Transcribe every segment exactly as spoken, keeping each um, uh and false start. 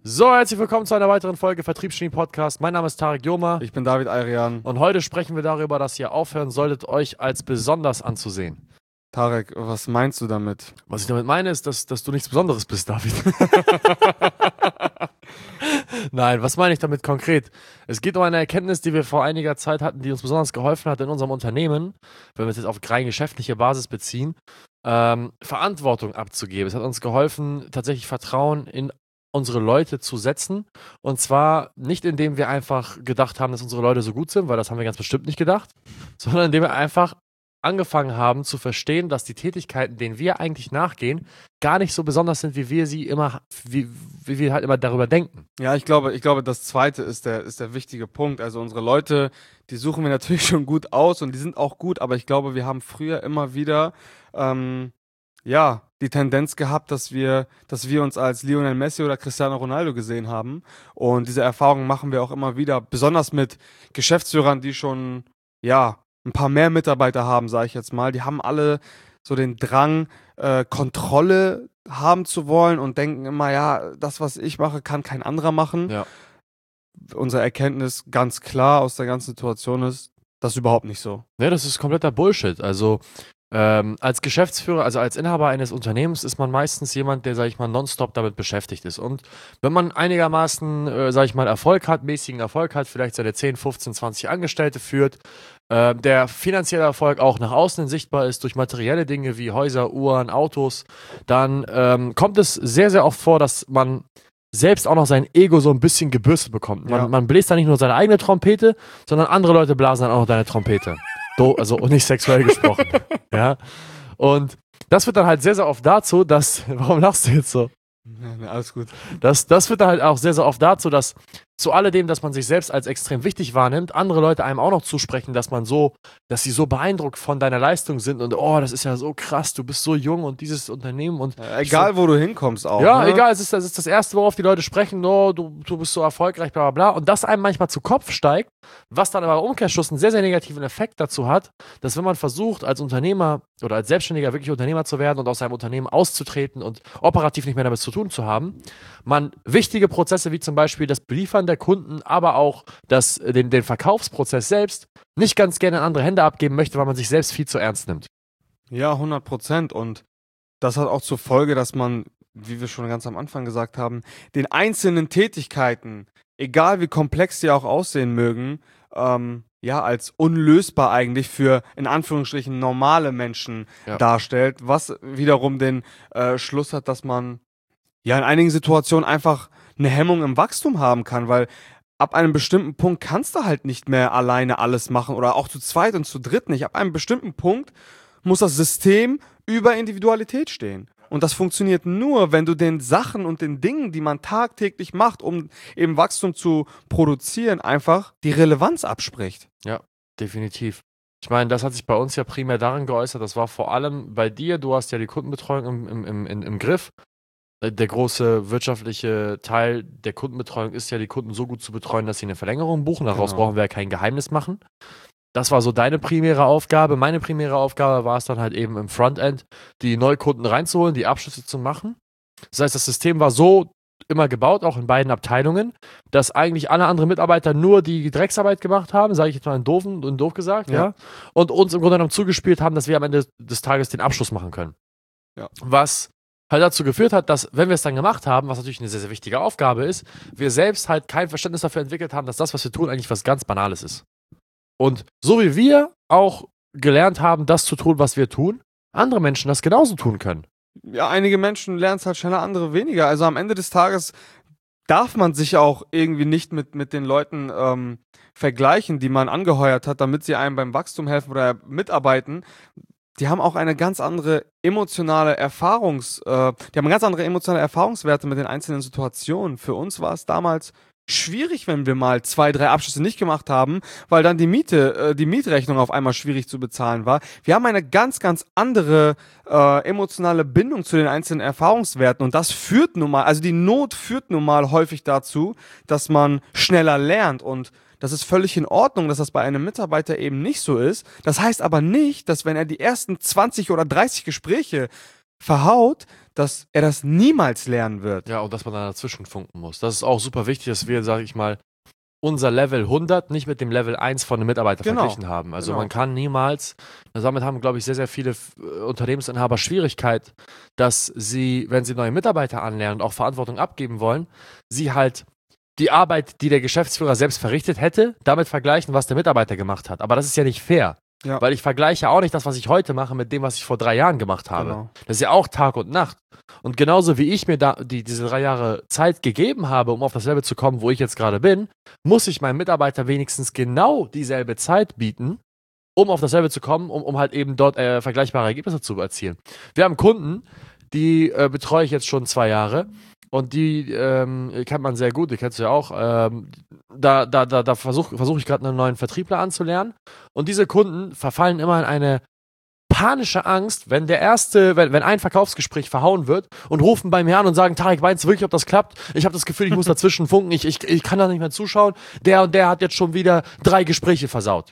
So, herzlich willkommen zu einer weiteren Folge Vertriebsgenie Podcast. Mein Name ist Tarek Joma. Ich bin David Ayrian. Und heute sprechen wir darüber, dass ihr aufhören solltet, euch als besonders anzusehen. Tarek, was meinst du damit? Was ich damit meine, ist, dass, dass du nichts Besonderes bist, David. Nein, was meine ich damit konkret? Es geht um eine Erkenntnis, die wir vor einiger Zeit hatten, die uns besonders geholfen hat in unserem Unternehmen, wenn wir es jetzt auf rein geschäftliche Basis beziehen, ähm, Verantwortung abzugeben. Es hat uns geholfen, tatsächlich Vertrauen in unsere Leute zu setzen. Und zwar nicht, indem wir einfach gedacht haben, dass unsere Leute so gut sind, weil das haben wir ganz bestimmt nicht gedacht, sondern indem wir einfach angefangen haben zu verstehen, dass die Tätigkeiten, denen wir eigentlich nachgehen, gar nicht so besonders sind, wie wir sie immer, wie, wie wir halt immer darüber denken. Ja, ich glaube, ich glaube, das Zweite ist der, ist der wichtige Punkt. Also unsere Leute, die suchen wir natürlich schon gut aus und die sind auch gut, aber ich glaube, wir haben früher immer wieder, ähm, ja, die Tendenz gehabt, dass wir, dass wir uns als Lionel Messi oder Cristiano Ronaldo gesehen haben. Und diese Erfahrungen machen wir auch immer wieder, besonders mit Geschäftsführern, die schon, ja, ein paar mehr Mitarbeiter haben, sage ich jetzt mal. Die haben alle so den Drang, äh, Kontrolle haben zu wollen und denken immer, ja, das, was ich mache, kann kein anderer machen. Ja. Unsere Erkenntnis ganz klar aus der ganzen Situation ist, das ist überhaupt nicht so. Ne, das ist kompletter Bullshit. Also ähm, als Geschäftsführer, also als Inhaber eines Unternehmens ist man meistens jemand, der, sag ich mal, nonstop damit beschäftigt ist. Und wenn man einigermaßen, äh, sag ich mal, Erfolg hat, mäßigen Erfolg hat, vielleicht seine zehn, fünfzehn, zwanzig Angestellte führt, äh, der finanzielle Erfolg auch nach außen sichtbar ist durch materielle Dinge wie Häuser, Uhren, Autos, dann ähm, kommt es sehr, sehr oft vor, dass man selbst auch noch sein Ego so ein bisschen gebürstet bekommt. Man, Ja. man bläst da nicht nur seine eigene Trompete, sondern andere Leute blasen dann auch noch deine Trompete. Do, also nicht sexuell gesprochen. Ja. Und das wird dann halt sehr, sehr oft dazu, dass. Warum lachst du jetzt so? Ja, na, alles gut. Das, das wird dann halt auch sehr, sehr oft dazu, dass zu alledem, dass man sich selbst als extrem wichtig wahrnimmt, andere Leute einem auch noch zusprechen, dass man so, dass sie so beeindruckt von deiner Leistung sind und oh, das ist ja so krass, du bist so jung und dieses Unternehmen und Ja, egal, wo du hinkommst auch. ja, ne? egal, es ist, das ist das Erste, worauf die Leute sprechen, oh, du, du bist so erfolgreich, bla bla bla. Und das einem manchmal zu Kopf steigt, was dann aber im Umkehrschluss einen sehr, sehr negativen Effekt dazu hat, dass wenn man versucht, als Unternehmer oder als Selbstständiger wirklich Unternehmer zu werden und aus seinem Unternehmen auszutreten und operativ nicht mehr damit zu tun zu haben, man wichtige Prozesse wie zum Beispiel das Beliefern der Kunden, aber auch das, den, den Verkaufsprozess selbst nicht ganz gerne in andere Hände abgeben möchte, weil man sich selbst viel zu ernst nimmt. Ja, hundert Prozent. Und das hat auch zur Folge, dass man, wie wir schon ganz am Anfang gesagt haben, den einzelnen Tätigkeiten, egal wie komplex die auch aussehen mögen, ähm, ja, als unlösbar eigentlich für, in Anführungsstrichen, normale Menschen Ja. darstellt, was wiederum den äh, Schluss hat, dass man ja in einigen Situationen einfach eine Hemmung im Wachstum haben kann, weil ab einem bestimmten Punkt kannst du halt nicht mehr alleine alles machen oder auch zu zweit und zu dritt nicht. Ab einem bestimmten Punkt muss das System über Individualität stehen. Und das funktioniert nur, wenn du den Sachen und den Dingen, die man tagtäglich macht, um eben Wachstum zu produzieren, einfach die Relevanz abspricht. Ja, definitiv. Ich meine, das hat sich bei uns ja primär darin geäußert, das war vor allem bei dir, du hast ja die Kundenbetreuung im, im, im, im, im Griff. Äh, Der große wirtschaftliche Teil der Kundenbetreuung ist ja, die Kunden so gut zu betreuen, dass sie eine Verlängerung buchen. Daraus Genau. brauchen wir ja kein Geheimnis machen. Das war so deine primäre Aufgabe. Meine primäre Aufgabe war es dann halt eben im Frontend, die Neukunden reinzuholen, die Abschlüsse zu machen. Das heißt, das System war so immer gebaut, auch in beiden Abteilungen, dass eigentlich alle anderen Mitarbeiter nur die Drecksarbeit gemacht haben, sage ich jetzt mal in doof, in doof gesagt, ja. Ja. Und uns im Grunde genommen zugespielt haben, dass wir am Ende des Tages den Abschluss machen können. Ja. Was halt dazu geführt hat, dass, wenn wir es dann gemacht haben, was natürlich eine sehr, sehr wichtige Aufgabe ist, wir selbst halt kein Verständnis dafür entwickelt haben, dass das, was wir tun, eigentlich was ganz Banales ist. Und so wie wir auch gelernt haben, das zu tun, was wir tun, andere Menschen das genauso tun können. Ja, einige Menschen lernen es halt schneller, andere weniger. Also am Ende des Tages darf man sich auch irgendwie nicht mit, mit den Leuten ähm, vergleichen, die man angeheuert hat, damit sie einem beim Wachstum helfen oder mitarbeiten. Die haben auch eine ganz andere emotionale Erfahrungs, äh, die haben ganz andere emotionale Erfahrungswerte mit den einzelnen Situationen. Für uns war es damals schwierig, wenn wir mal zwei, drei Abschlüsse nicht gemacht haben, weil dann die Miete, äh, die Mietrechnung auf einmal schwierig zu bezahlen war. Wir haben eine ganz, ganz andere äh, emotionale Bindung zu den einzelnen Erfahrungswerten und das führt nun mal, also die Not führt nun mal häufig dazu, dass man schneller lernt und das ist völlig in Ordnung, dass das bei einem Mitarbeiter eben nicht so ist. Das heißt aber nicht, dass wenn er die ersten zwanzig oder dreißig Gespräche verhaut, dass er das niemals lernen wird. Ja, und dass man dann dazwischen funken muss. Das ist auch super wichtig, dass wir, sag ich mal, unser Level hundert nicht mit dem Level eins von einem Mitarbeiter Genau. verglichen haben. Also Genau. man kann niemals, damit haben, glaube ich, sehr, sehr viele äh, Unternehmensinhaber Schwierigkeit, dass sie, wenn sie neue Mitarbeiter anlernen und auch Verantwortung abgeben wollen, sie halt die Arbeit, die der Geschäftsführer selbst verrichtet hätte, damit vergleichen, was der Mitarbeiter gemacht hat. Aber das ist ja nicht fair. Ja. Weil ich vergleiche auch nicht das, was ich heute mache, mit dem, was ich vor drei Jahren gemacht habe. Genau. Das ist ja auch Tag und Nacht. Und genauso wie ich mir da die, diese drei Jahre Zeit gegeben habe, um auf das Level zu kommen, wo ich jetzt gerade bin, muss ich meinem Mitarbeiter wenigstens genau dieselbe Zeit bieten, um auf das Level zu kommen, um, um halt eben dort äh, vergleichbare Ergebnisse zu erzielen. Wir haben Kunden, die äh, betreue ich jetzt schon zwei Jahre und die ähm, kennt man sehr gut, die kennst du ja auch. Ähm, da da, da, da versuche versuch ich gerade einen neuen Vertriebler anzulernen und diese Kunden verfallen immer in eine panische Angst, wenn der erste, wenn, wenn ein Verkaufsgespräch verhauen wird und rufen bei mir an und sagen, Tarek, meinst du wirklich, ob das klappt? Ich habe das Gefühl, ich muss dazwischen funken, ich, ich, ich kann da nicht mehr zuschauen. Der und der hat jetzt schon wieder drei Gespräche versaut.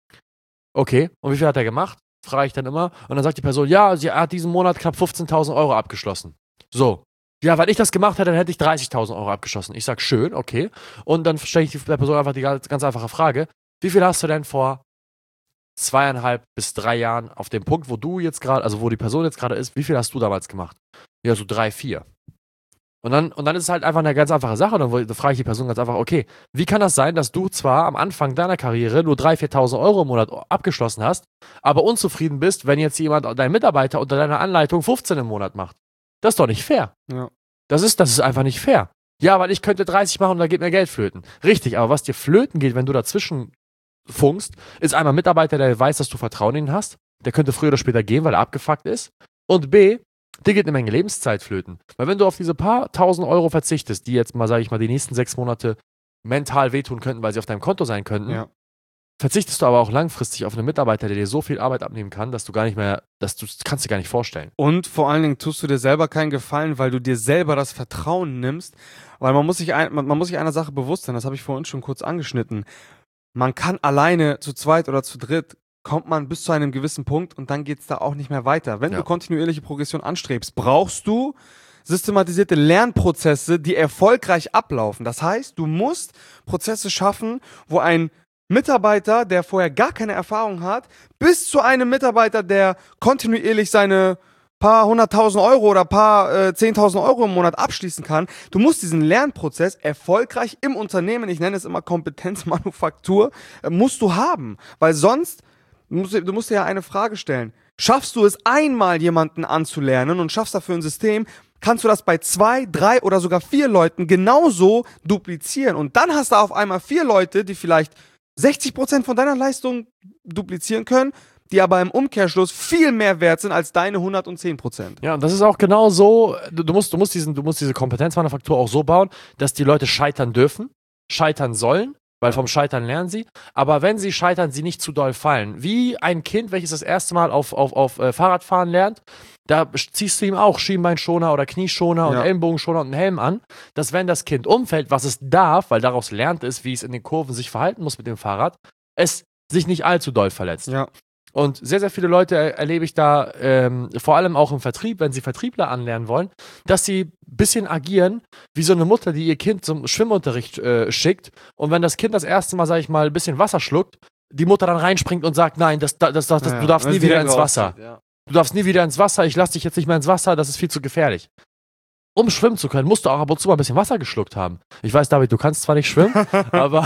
Okay, und wie viel hat er gemacht? Frage ich dann immer. Und dann sagt die Person, ja, sie hat diesen Monat knapp fünfzehntausend Euro abgeschlossen. So. Ja, weil ich das gemacht hätte, dann hätte ich dreißigtausend Euro abgeschossen. Ich sag, schön, okay. Und dann stelle ich der Person einfach die ganz, ganz einfache Frage, wie viel hast du denn vor zweieinhalb bis drei Jahren auf dem Punkt, wo du jetzt gerade, also wo die Person jetzt gerade ist, wie viel hast du damals gemacht? Ja, so drei, vier. Und dann, und dann ist es halt einfach eine ganz einfache Sache. Dann, dann frage ich die Person ganz einfach, okay, wie kann das sein, dass du zwar am Anfang deiner Karriere nur dreitausend, viertausend Euro im Monat abgeschlossen hast, aber unzufrieden bist, wenn jetzt jemand, dein Mitarbeiter unter deiner Anleitung fünfzehn im Monat macht? Das ist doch nicht fair. Ja. Das ist, das ist einfach nicht fair. Ja, weil ich könnte dreißig machen und da geht mir Geld flöten. Richtig, aber was dir flöten geht, wenn du dazwischen funkst, ist einmal ein Mitarbeiter, der weiß, dass du Vertrauen in ihn hast. Der könnte früher oder später gehen, weil er abgefuckt ist. Und B, dir geht eine Menge Lebenszeit flöten. Weil wenn du auf diese paar tausend Euro verzichtest, die jetzt mal, sage ich mal, die nächsten sechs Monate mental wehtun könnten, weil sie auf deinem Konto sein könnten, Ja. verzichtest du aber auch langfristig auf einen Mitarbeiter, der dir so viel Arbeit abnehmen kann, dass du gar nicht mehr, dass du das kannst dir gar nicht vorstellen. Und vor allen Dingen tust du dir selber keinen Gefallen, weil du dir selber das Vertrauen nimmst. Weil man muss sich, ein, man, man muss sich einer Sache bewusst sein, das habe ich vorhin schon kurz angeschnitten. Man kann alleine, zu zweit oder zu dritt, kommt man bis zu einem gewissen Punkt und dann geht es da auch nicht mehr weiter. Wenn Ja. du kontinuierliche Progression anstrebst, brauchst du systematisierte Lernprozesse, die erfolgreich ablaufen. Das heißt, du musst Prozesse schaffen, wo ein Mitarbeiter, der vorher gar keine Erfahrung hat, bis zu einem Mitarbeiter, der kontinuierlich seine paar hunderttausend Euro oder paar äh, zehntausend Euro im Monat abschließen kann. Du musst diesen Lernprozess erfolgreich im Unternehmen, ich nenne es immer Kompetenzmanufaktur, äh, musst du haben. Weil sonst, du musst, du musst dir ja eine Frage stellen. Schaffst du es einmal, jemanden anzulernen und schaffst dafür ein System, kannst du das bei zwei, drei oder sogar vier Leuten genauso duplizieren. Und dann hast du auf einmal vier Leute, die vielleicht sechzig Prozent von deiner Leistung duplizieren können, die aber im Umkehrschluss viel mehr wert sind als deine hundertzehn Prozent. Ja, und das ist auch genau so, du, du, musst, du, musst diesen, du musst diese Kompetenzmanufaktur auch so bauen, dass die Leute scheitern dürfen, scheitern sollen, weil vom Scheitern lernen sie, aber wenn sie scheitern, sie nicht zu doll fallen. Wie ein Kind, welches das erste Mal auf, auf, auf äh, Fahrradfahren lernt, da ziehst du ihm auch Schienbeinschoner oder Knieschoner und Ja. Ellenbogenschoner und einen Helm an, dass wenn das Kind umfällt, was es darf, weil daraus lernt es, wie es in den Kurven sich verhalten muss mit dem Fahrrad, es sich nicht allzu doll verletzt. Ja. Und sehr, sehr viele Leute er erlebe ich da, ähm, vor allem auch im Vertrieb, wenn sie Vertriebler anlernen wollen, dass sie ein bisschen agieren wie so eine Mutter, die ihr Kind zum Schwimmunterricht äh, schickt. Und wenn das Kind das erste Mal, sag ich mal, ein bisschen Wasser schluckt, die Mutter dann reinspringt und sagt, nein, das, das, das, das, Ja, du darfst wenn nie sie wieder direkt ins Wasser. rauszieht, ja. Du darfst nie wieder ins Wasser, ich lass dich jetzt nicht mehr ins Wasser, das ist viel zu gefährlich. Um schwimmen zu können, musst du auch ab und zu mal ein bisschen Wasser geschluckt haben. Ich weiß, David, du kannst zwar nicht schwimmen, aber,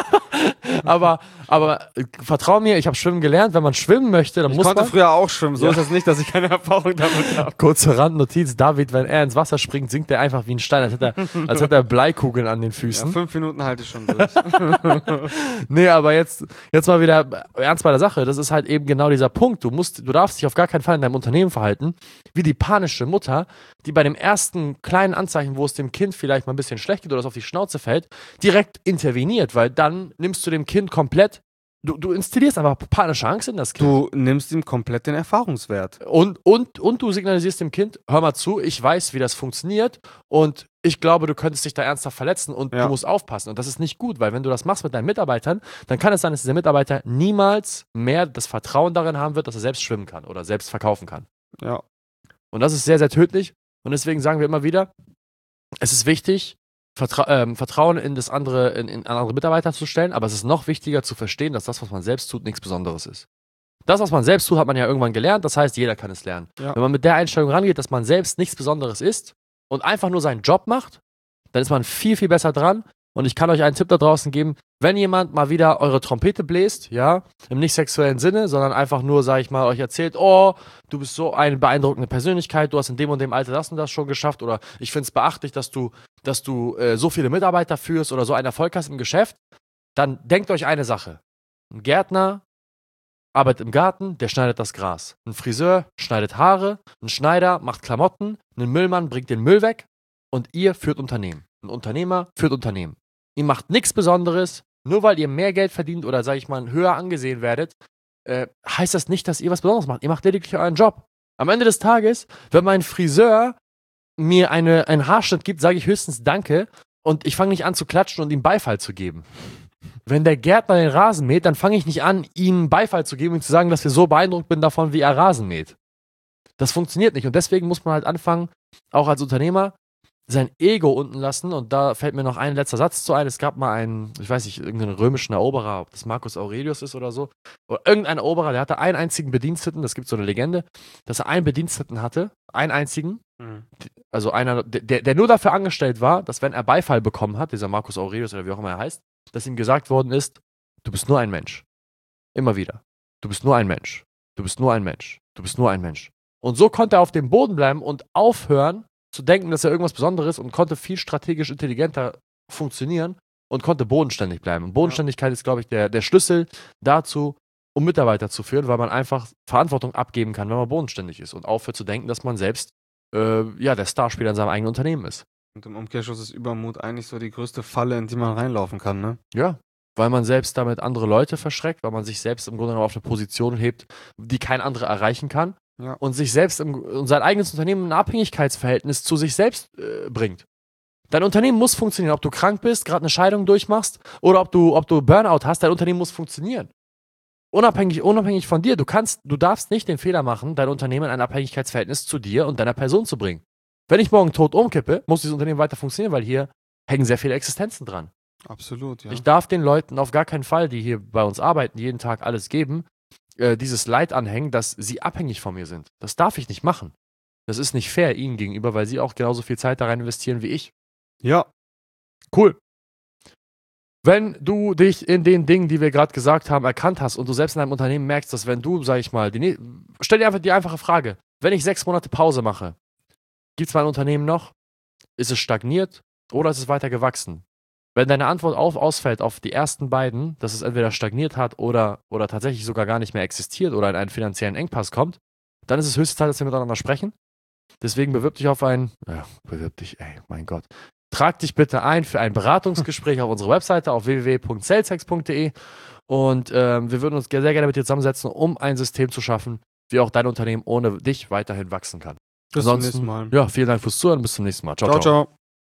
aber, aber äh, vertrau mir, ich habe schwimmen gelernt. Wenn man schwimmen möchte, dann Ich muss konnte man... früher auch schwimmen, so Ja. ist es nicht, dass ich keine Erfahrung damit habe. Kurze Randnotiz, David, wenn er ins Wasser springt, sinkt er einfach wie ein Stein, als hätte er, als hätte er Bleikugeln an den Ja, Füßen. fünf Minuten halte ich schon durch. Nee, aber jetzt, jetzt mal wieder ernst bei der Sache. Das ist halt eben genau dieser Punkt. Du musst, du darfst dich auf gar keinen Fall in deinem Unternehmen verhalten, wie die panische Mutter, die bei dem ersten kleinen Anzeichen, wo es dem Kind vielleicht mal ein bisschen schlecht geht oder es auf die Schnauze fällt, direkt interveniert, weil dann nimmst du dem Kind komplett, du, du installierst einfach panische Angst in das Kind. Du nimmst ihm komplett den Erfahrungswert. Und, und, und du signalisierst dem Kind, hör mal zu, ich weiß, wie das funktioniert und ich glaube, du könntest dich da ernsthaft verletzen und Ja. du musst aufpassen. Und das ist nicht gut, weil wenn du das machst mit deinen Mitarbeitern, dann kann es sein, dass dieser Mitarbeiter niemals mehr das Vertrauen darin haben wird, dass er selbst schwimmen kann oder selbst verkaufen kann. Ja. Und das ist sehr, sehr tödlich. Und deswegen sagen wir immer wieder, es ist wichtig, Vertra ähm, Vertrauen in das andere, in, in andere Mitarbeiter zu stellen, aber es ist noch wichtiger zu verstehen, dass das, was man selbst tut, nichts Besonderes ist. Das, was man selbst tut, hat man ja irgendwann gelernt, das heißt, jeder kann es lernen. Ja. Wenn man mit der Einstellung rangeht, dass man selbst nichts Besonderes ist und einfach nur seinen Job macht, dann ist man viel, viel besser dran. Und ich kann euch einen Tipp da draußen geben, wenn jemand mal wieder eure Trompete bläst, ja, im nicht sexuellen Sinne, sondern einfach nur, sag ich mal, euch erzählt, oh, du bist so eine beeindruckende Persönlichkeit, du hast in dem und dem Alter das und das schon geschafft oder ich finde es beachtlich, dass du, dass du äh, so viele Mitarbeiter führst oder so einen Erfolg hast im Geschäft, dann denkt euch eine Sache. Ein Gärtner arbeitet im Garten, der schneidet das Gras. Ein Friseur schneidet Haare, ein Schneider macht Klamotten, ein Müllmann bringt den Müll weg und ihr führt Unternehmen. Ein Unternehmer führt Unternehmen. Ihr macht nichts Besonderes, nur weil ihr mehr Geld verdient oder, sag ich mal, höher angesehen werdet, äh, heißt das nicht, dass ihr was Besonderes macht. Ihr macht lediglich euren Job. Am Ende des Tages, wenn mein Friseur mir eine, einen Haarschnitt gibt, sage ich höchstens Danke und ich fange nicht an zu klatschen und ihm Beifall zu geben. Wenn der Gärtner den Rasen mäht, dann fange ich nicht an, ihm Beifall zu geben und zu sagen, dass wir so beeindruckt bin davon, wie er Rasen mäht. Das funktioniert nicht und deswegen muss man halt anfangen, auch als Unternehmer, sein Ego unten lassen und da fällt mir noch ein letzter Satz zu ein. Es gab mal einen, ich weiß nicht, irgendeinen römischen Eroberer, ob das Marcus Aurelius ist oder so, oder irgendein Eroberer, der hatte einen einzigen Bediensteten, das gibt so eine Legende, dass er einen Bediensteten hatte, einen einzigen, mhm. also einer, der, der nur dafür angestellt war, dass wenn er Beifall bekommen hat, dieser Marcus Aurelius oder wie auch immer er heißt, dass ihm gesagt worden ist, du bist nur ein Mensch. Immer wieder. Du bist nur ein Mensch. Du bist nur ein Mensch. Du bist nur ein Mensch. Und so konnte er auf dem Boden bleiben und aufhören, zu denken, dass er irgendwas Besonderes und konnte viel strategisch intelligenter funktionieren und konnte bodenständig bleiben. Und Bodenständigkeit ja. ist, glaube ich, der, der Schlüssel dazu, um Mitarbeiter zu führen, weil man einfach Verantwortung abgeben kann, wenn man bodenständig ist und aufhört zu denken, dass man selbst äh, ja, der Starspieler in seinem eigenen Unternehmen ist. Und im Umkehrschluss ist Übermut eigentlich so die größte Falle, in die man reinlaufen kann, ne? Ja, weil man selbst damit andere Leute verschreckt, weil man sich selbst im Grunde genommen auf eine Position hebt, die kein anderer erreichen kann. Ja. Und sich selbst im, und sein eigenes Unternehmen ein Abhängigkeitsverhältnis zu sich selbst äh, bringt. Dein Unternehmen muss funktionieren, ob du krank bist, gerade eine Scheidung durchmachst oder ob du, ob du Burnout hast, dein Unternehmen muss funktionieren. Unabhängig, unabhängig von dir. Du kannst, du darfst nicht den Fehler machen, dein Unternehmen in ein Abhängigkeitsverhältnis zu dir und deiner Person zu bringen. Wenn ich morgen tot umkippe, muss dieses Unternehmen weiter funktionieren, weil hier hängen sehr viele Existenzen dran. Absolut, ja. Ich darf den Leuten auf gar keinen Fall, die hier bei uns arbeiten, jeden Tag alles geben, dieses Leid anhängen, dass sie abhängig von mir sind. Das darf ich nicht machen. Das ist nicht fair ihnen gegenüber, weil sie auch genauso viel Zeit da rein investieren wie ich. Ja. Cool. Wenn du dich in den Dingen, die wir gerade gesagt haben, erkannt hast und du selbst in deinem Unternehmen merkst, dass wenn du, sag ich mal, die, stell dir einfach die einfache Frage, wenn ich sechs Monate Pause mache, gibt es mein Unternehmen noch? Ist es stagniert oder ist es weiter gewachsen? Wenn deine Antwort auf, ausfällt auf die ersten beiden, dass es entweder stagniert hat oder, oder tatsächlich sogar gar nicht mehr existiert oder in einen finanziellen Engpass kommt, dann ist es höchste Zeit, dass wir miteinander sprechen. Deswegen bewirb dich auf ein, ja, bewirb dich, ey, mein Gott. Trag dich bitte ein für ein Beratungsgespräch auf unserer Webseite auf w w w punkt saleshex punkt d e und ähm, wir würden uns sehr gerne mit dir zusammensetzen, um ein System zu schaffen, wie auch dein Unternehmen ohne dich weiterhin wachsen kann. Bis zum nächsten Mal. Ja, vielen Dank fürs Zuhören, bis zum nächsten Mal. Ciao, ciao. ciao. ciao.